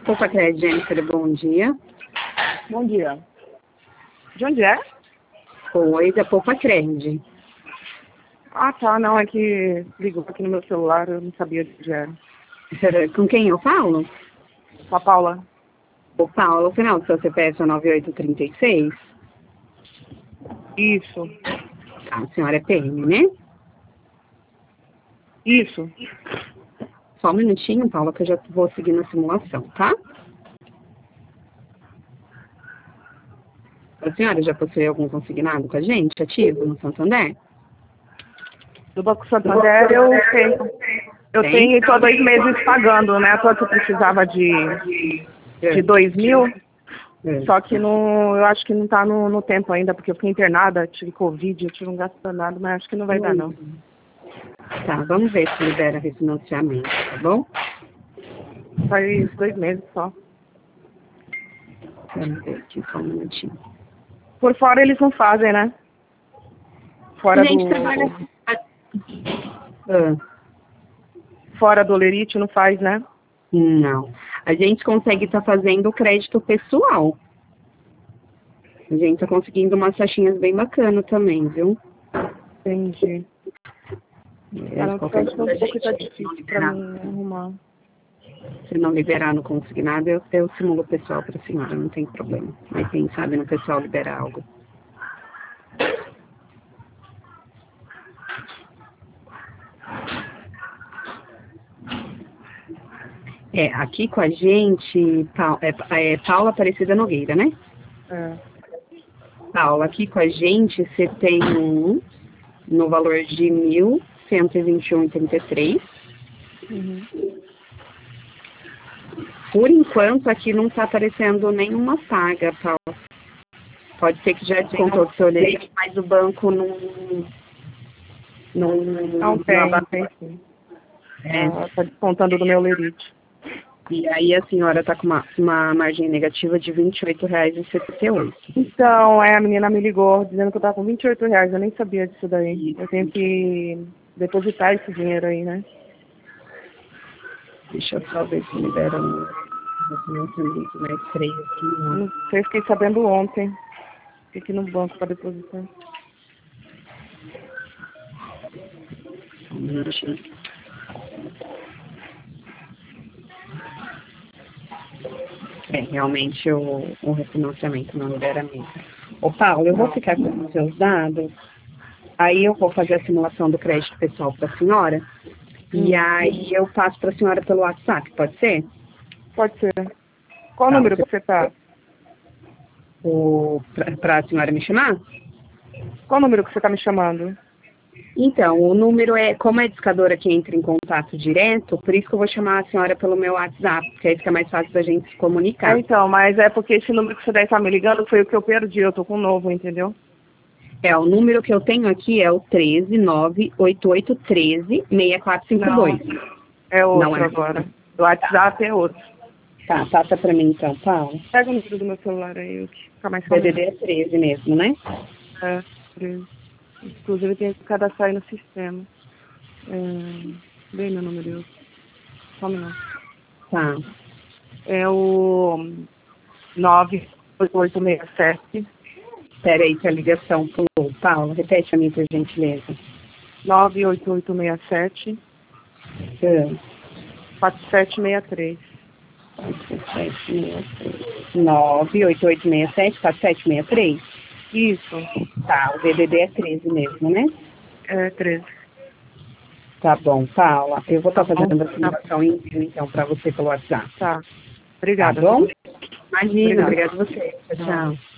Poupa Jennifer, bom dia. Bom dia. De onde é? Oi, da Poupa Cred. Ah, tá. Não, é que ligou aqui no meu celular, eu não sabia de onde era. Com quem eu falo? Com a Paula. O Paulo, o final do seu CPF é 9836? Isso. Tá, a senhora é PM, né? Isso. Só um minutinho, Paula, que eu já vou seguir na simulação, tá? A senhora já possui algum consignado com a gente, ativo, no Santander? Do Banco Santander eu tenho. Eu Tem? tenho e tô há 2 meses pagando, né? Só que eu precisava de 2.000, só que não, eu acho que não tá no tempo ainda, porque eu fiquei internada, tive Covid, eu tive um gasto danado, mas acho que não vai dar, não. Tá, vamos ver se libera refinanciamento, tá bom? Faz 2 meses só. Vamos ver aqui, só um minutinho. Por fora eles não fazem, né? Fora A gente do... trabalha... Fora do Olerite não faz, né? Não. A gente consegue estar fazendo o crédito pessoal. A gente tá conseguindo umas taxinhas bem bacanas também, viu? Entendi. Cara, Qualquer acho que coisa, um pouco tá gente, difícil pra mim arrumar. se não liberar no consignado, eu simulo o pessoal para a senhora, não tem problema. Mas quem sabe no pessoal liberar algo. Aqui com a gente, Paula Aparecida Nogueira, né? É. Paula, aqui com a gente você tem no valor de R$ 1.121,33. Uhum. Por enquanto, aqui não está aparecendo nenhuma paga, Paula. Pode ser que já descontou do seu leite, mas o banco não Tem sim. Tá descontando do meu Lerite. E aí a senhora está com uma margem negativa de R$ 28,78. Então, a menina me ligou dizendo que eu tava com R$ 28, eu nem sabia disso daí. Eu tenho que depositar esse dinheiro aí, né? Deixa eu só ver se libera um financiamento mais freio aqui. Não sei, fiquei sabendo ontem. Fiquei aqui no banco para depositar. Um minutinho. Realmente o refinanciamento não libera mesmo. Ô, Paulo, eu vou ficar com os seus dados, aí eu vou fazer a simulação do crédito pessoal para a senhora, e aí eu passo para a senhora pelo WhatsApp, pode ser? Pode ser. Qual número que você tá? Para a senhora me chamar? Qual número que você tá me chamando? Então, o número como é discadora que entra em contato direto, por isso que eu vou chamar a senhora pelo meu WhatsApp, porque aí fica mais fácil da gente se comunicar. Então, mas é porque esse número que você deve estar me ligando foi o que eu perdi, eu tô com um novo, entendeu? O número que eu tenho aqui é o 13988136452. Não, é outro Não é agora. O WhatsApp é outro. Tá, passa pra mim então, Paulo. Pega o número do meu celular aí, que fica mais O fácil. DDD é 13 mesmo, né? É, 13. Inclusive tem que cadastrar aí no sistema. Bem meu número. Só um minuto. Tá. É o 98867. Espera aí que a ligação pulou. Paulo, repete a mim, por gentileza. 98867 4763. 98867-4763? Isso. Tá, o DDD é 13 mesmo, né? É 13. Tá bom, Paula. Eu vou estar Tá bom. fazendo a simulação em envio, então, para você pelo WhatsApp. Tá. Obrigada. Tá bom? Imagina, Obrigada. obrigada a você. Tchau, tchau.